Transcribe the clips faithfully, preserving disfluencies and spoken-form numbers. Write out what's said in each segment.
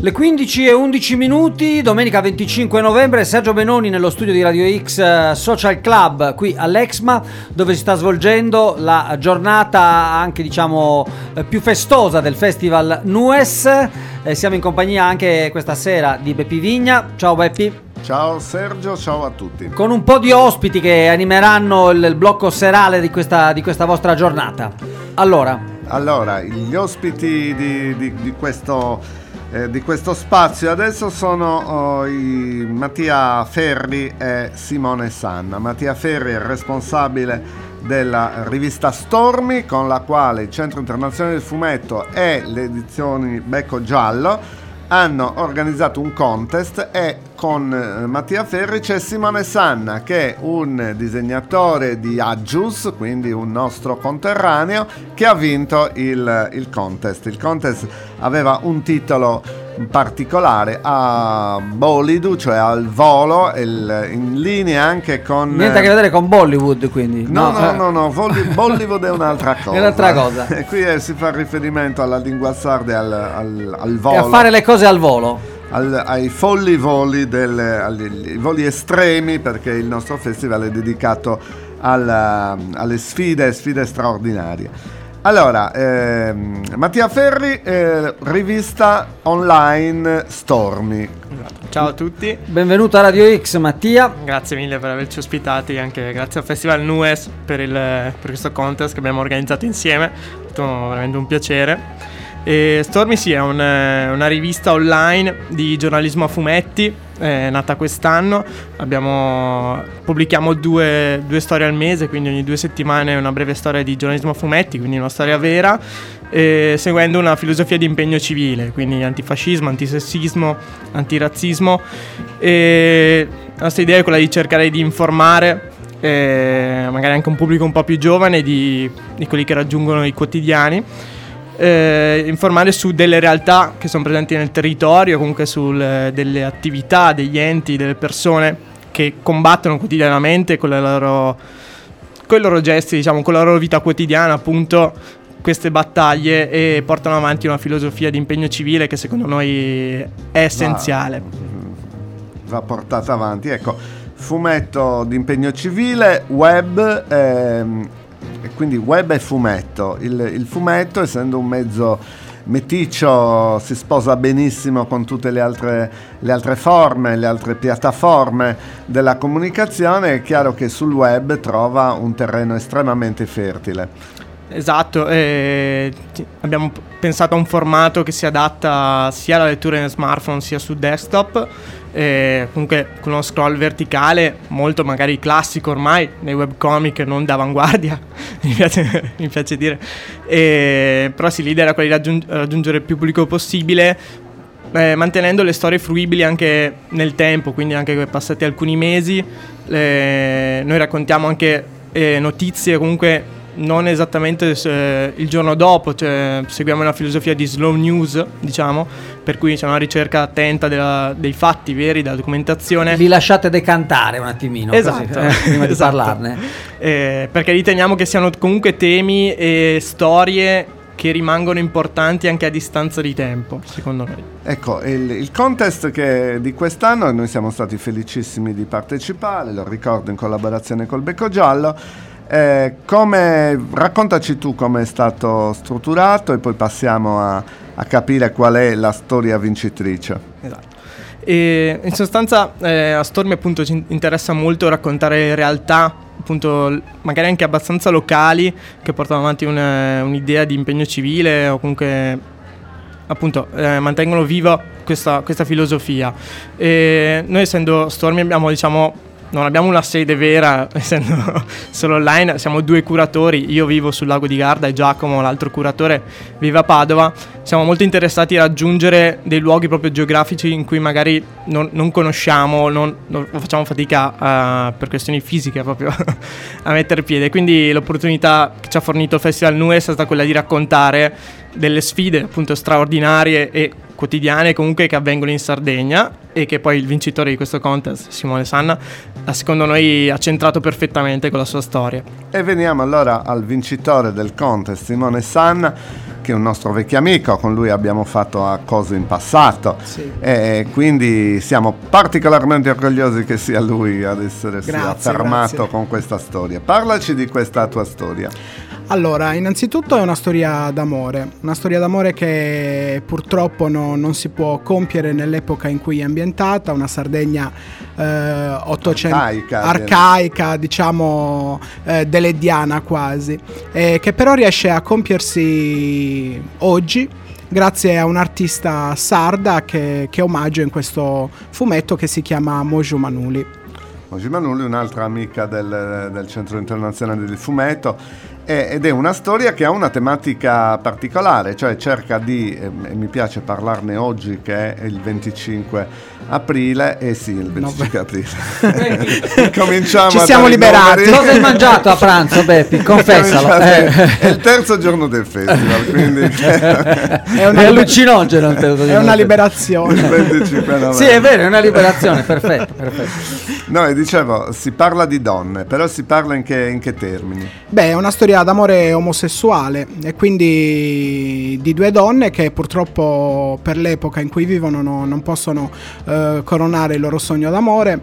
Le quindici e undici minuti, domenica venticinque novembre, Sergio Benoni nello studio di Radio X Social Club qui all'Exma, dove si sta svolgendo la giornata anche diciamo più festosa del Festival Nues. Eh, siamo in compagnia anche questa sera di Beppi Vigna. Ciao Beppi. Ciao Sergio, ciao a tutti. Con un po' di ospiti che animeranno il, il blocco serale di questa, di questa vostra giornata. Allora, allora gli ospiti di, di, di questo Eh, di questo spazio adesso sono oh, i Mattia Ferri e Simone Sanna. Mattia Ferri è il responsabile della rivista Stormi, con la quale il Centro Internazionale del Fumetto e le edizioni Becco Giallo hanno organizzato un contest, e con eh, Mattia Ferri c'è Simone Sanna, che è un disegnatore di Aggius, quindi un nostro conterraneo, che ha vinto il, il contest. Il contest aveva un titolo particolare, a Bollywood, cioè al volo, il, in linea anche con... Niente a che vedere con Bollywood, quindi. No, no, eh. no, no, Bollywood, Bollywood è un'altra cosa. È un'altra cosa. E qui eh, si fa riferimento alla lingua sarda, al, al, al volo. E a fare le cose al volo. Al, ai folli voli, del, agli, voli estremi, perché il nostro festival è dedicato alla, alle sfide, sfide straordinarie. Allora, ehm, Mattia Ferri, eh, rivista online Stormi. Ciao a tutti. Benvenuto a Radio X, Mattia. Grazie mille per averci ospitati, anche grazie al Festival Nues per, il, per questo contest che abbiamo organizzato insieme. È stato veramente un piacere. E Stormi sì, è un, una rivista online di giornalismo a fumetti, è nata quest'anno. Abbiamo, pubblichiamo due, due storie al mese, quindi ogni due settimane una breve storia di giornalismo a fumetti, quindi una storia vera, eh, seguendo una filosofia di impegno civile, quindi antifascismo, antisessismo, antirazzismo. E la nostra idea è quella di cercare di informare eh, magari anche un pubblico un po' più giovane di, di quelli che raggiungono i quotidiani. Eh, informare su delle realtà che sono presenti nel territorio, comunque su delle attività, degli enti, delle persone che combattono quotidianamente con, le loro, con i loro gesti, diciamo, con la loro vita quotidiana, appunto, queste battaglie, e portano avanti una filosofia di impegno civile che secondo noi è essenziale. Va, va portata avanti, ecco, fumetto di impegno civile, web, ehm, e quindi web e fumetto. Il, il fumetto, essendo un mezzo meticcio, si sposa benissimo con tutte le altre, le altre forme, le altre piattaforme della comunicazione. È chiaro che sul web trova un terreno estremamente fertile. Esatto, eh, abbiamo pensato a un formato che si adatta sia alla lettura in smartphone sia su desktop, eh, comunque con uno scroll verticale molto magari classico ormai nei webcomic, non d'avanguardia, mi piace, mi piace dire, eh, però sì, l'idea era quella di raggiung- raggiungere il più pubblico possibile, eh, mantenendo le storie fruibili anche nel tempo, quindi anche passati alcuni mesi. Eh, noi raccontiamo anche eh, notizie comunque non esattamente eh, il giorno dopo, cioè seguiamo una filosofia di slow news, diciamo, per cui c'è una ricerca attenta della, dei fatti veri, della documentazione. Li lasciate decantare un attimino, esatto, così, eh, prima di esatto. parlarne, eh, perché riteniamo che siano comunque temi e storie che rimangono importanti anche a distanza di tempo, secondo noi. Ecco, il, il contest che di quest'anno, noi siamo stati felicissimi di partecipare, lo ricordo in collaborazione col Becco Giallo. Eh, come, raccontaci tu come è stato strutturato, e poi passiamo a, a capire qual è la storia vincitrice. Esatto. E in sostanza eh, a Stormi appunto ci interessa molto raccontare realtà, appunto magari anche abbastanza locali, che portano avanti una, un'idea di impegno civile, o comunque appunto eh, mantengono viva questa, questa filosofia. E noi, essendo Stormi, abbiamo, diciamo, non abbiamo una sede vera, essendo solo online, siamo due curatori, io vivo sul Lago di Garda e Giacomo, l'altro curatore, vive a Padova. Siamo molto interessati a raggiungere dei luoghi proprio geografici in cui magari non, non conosciamo, non, non facciamo fatica a, per questioni fisiche proprio a mettere piede. Quindi l'opportunità che ci ha fornito il Festival Nues è stata quella di raccontare delle sfide appunto straordinarie e quotidiane comunque che avvengono in Sardegna, e che poi il vincitore di questo contest, Simone Sanna, secondo noi ha centrato perfettamente con la sua storia. E veniamo allora al vincitore del contest, Simone Sanna. che è un nostro vecchio amico, con lui abbiamo fatto cose in passato, sì. E quindi siamo particolarmente orgogliosi che sia lui ad essersi Grazie, affermato grazie. con questa storia. Parlaci di questa tua storia. Allora, innanzitutto è una storia d'amore, una storia d'amore che purtroppo no, non si può compiere nell'epoca in cui è ambientata, una Sardegna eh, ottocento Arcaica, arcaica, diciamo eh, delediana quasi, eh, che però riesce a compiersi oggi grazie a un'artista sarda che, che omaggio in questo fumetto che si chiama Moju Manuli. Moju Manuli, un'altra amica del, del Centro Internazionale del Fumetto, ed è una storia che ha una tematica particolare, cioè cerca di, e mi piace parlarne oggi che è il venticinque aprile, e eh sì, il venticinque no, aprile. Cominciamo Ci siamo liberati. Cosa hai mangiato a pranzo, Beppi? Confessalo. Eh. È il terzo giorno del festival, quindi è, una è allucinogeno il terzo è una liberazione. Il venticinque novembre. Sì, è vero, è una liberazione, perfetto, perfetto. No, e dicevo, si parla di donne, però si parla in che, in che termini? Beh, è una storia d'amore omosessuale, e quindi di due donne che purtroppo per l'epoca in cui vivono no, non possono eh, coronare il loro sogno d'amore,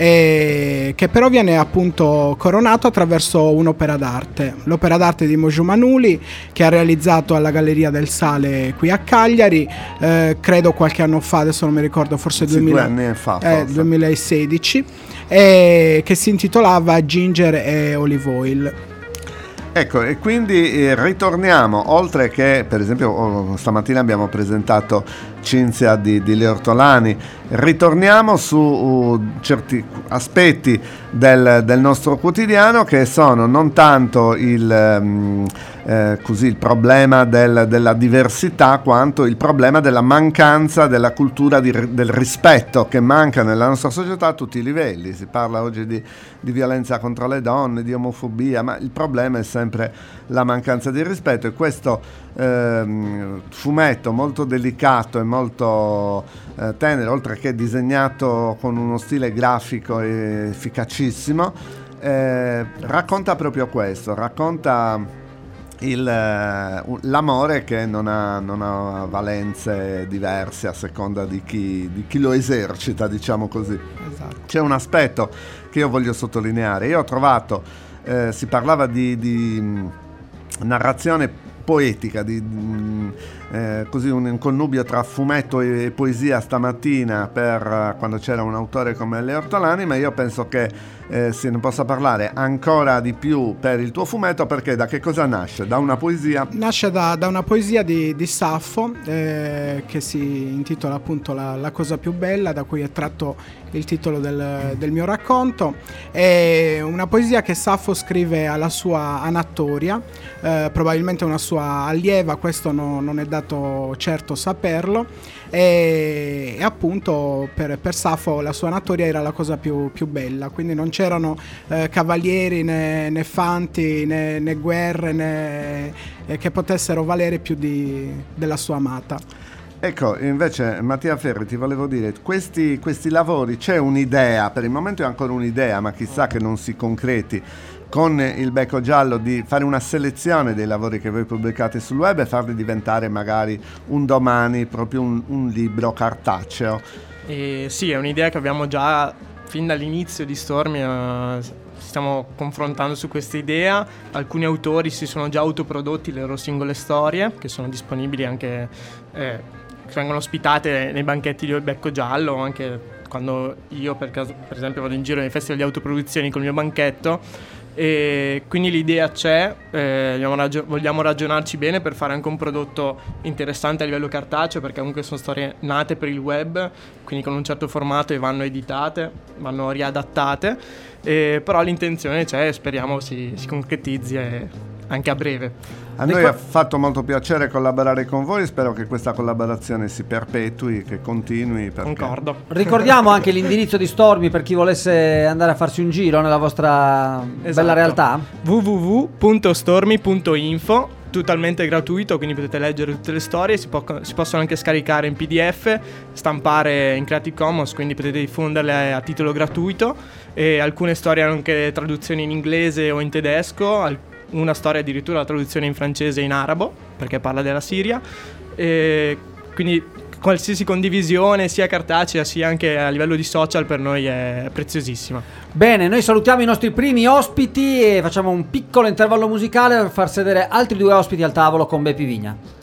e che però viene appunto coronato attraverso un'opera d'arte, l'opera d'arte di Moju Manuli, che ha realizzato alla Galleria del Sale qui a Cagliari, eh, credo qualche anno fa, adesso non mi ricordo, forse Sì, duemila, due anni fa, eh, forse. duemilasedici, e che si intitolava Ginger e Olive Oil. Ecco, e quindi eh, ritorniamo, oltre che per esempio oh, stamattina abbiamo presentato Cinzia di, di Leo Ortolani, ritorniamo su uh, certi aspetti del, del nostro quotidiano, che sono non tanto il, um, eh, così, il problema del, della diversità, quanto il problema della mancanza della cultura di, del rispetto, che manca nella nostra società a tutti i livelli. Si parla oggi di, di violenza contro le donne, di omofobia, ma il problema è sempre la mancanza di rispetto, e questo ehm, fumetto molto delicato e molto eh, tenero, oltre che disegnato con uno stile grafico efficacissimo, eh, racconta proprio questo, racconta il, l'amore che non ha, non ha valenze diverse a seconda di chi, di chi lo esercita, diciamo così. Esatto. C'è un aspetto che io voglio sottolineare. Io ho trovato, eh, si parlava di, di mh, narrazione poetica, di mh, eh, così un, un connubio tra fumetto e poesia stamattina per uh, quando c'era un autore come Leo Ortolani, ma io penso che eh, se ne possa parlare ancora di più per il tuo fumetto, perché da che cosa nasce? Da una poesia? Nasce da, da una poesia di, di Saffo, eh, che si intitola appunto la, la cosa più bella, da cui è tratto il titolo del, del mio racconto. È una poesia che Saffo scrive alla sua Anattoria, eh, probabilmente una sua allieva, questo no, non è dato certo saperlo, e, e appunto per, per Saffo la sua Anattoria era la cosa più, più bella, quindi non c'erano eh, cavalieri né, né fanti né, né guerre né, eh, che potessero valere più di, della sua amata. Ecco, invece Mattia Ferri, ti volevo dire, questi, questi lavori, c'è un'idea, per il momento è ancora un'idea, ma chissà che non si concreti, con il Becco Giallo, di fare una selezione dei lavori che voi pubblicate sul web e farli diventare magari un domani proprio un, un libro cartaceo. E sì, è un'idea che abbiamo già fin dall'inizio di Stormy, eh, stiamo confrontando su questa idea. Alcuni autori si sono già autoprodotti le loro singole storie, che sono disponibili anche, eh, che vengono ospitate nei banchetti di Becco Giallo, anche quando io per, caso, per esempio vado in giro nei festival di autoproduzioni col mio banchetto. E quindi l'idea c'è, eh, ragio- vogliamo ragionarci bene per fare anche un prodotto interessante a livello cartaceo, perché comunque sono storie nate per il web, quindi con un certo formato, e vanno editate, vanno riadattate, eh, però l'intenzione c'è e speriamo si, si concretizzi eh, anche a breve. A noi ha fatto molto piacere collaborare con voi, spero che questa collaborazione si perpetui, che continui. Perché... Concordo. Ricordiamo anche l'indirizzo di Stormy per chi volesse andare a farsi un giro nella vostra Esatto. bella realtà. w w w punto stormy punto info, totalmente gratuito, quindi potete leggere tutte le storie, si, può, si possono anche scaricare in P D F, stampare in Creative Commons, quindi potete diffonderle a titolo gratuito, e alcune storie hanno anche traduzioni in inglese o in tedesco, al- una storia addirittura la traduzione in francese e in arabo, perché parla della Siria, e quindi qualsiasi condivisione sia cartacea sia anche a livello di social per noi è preziosissima. Bene, noi salutiamo i nostri primi ospiti e facciamo un piccolo intervallo musicale per far sedere altri due ospiti al tavolo con Beppi Vigna.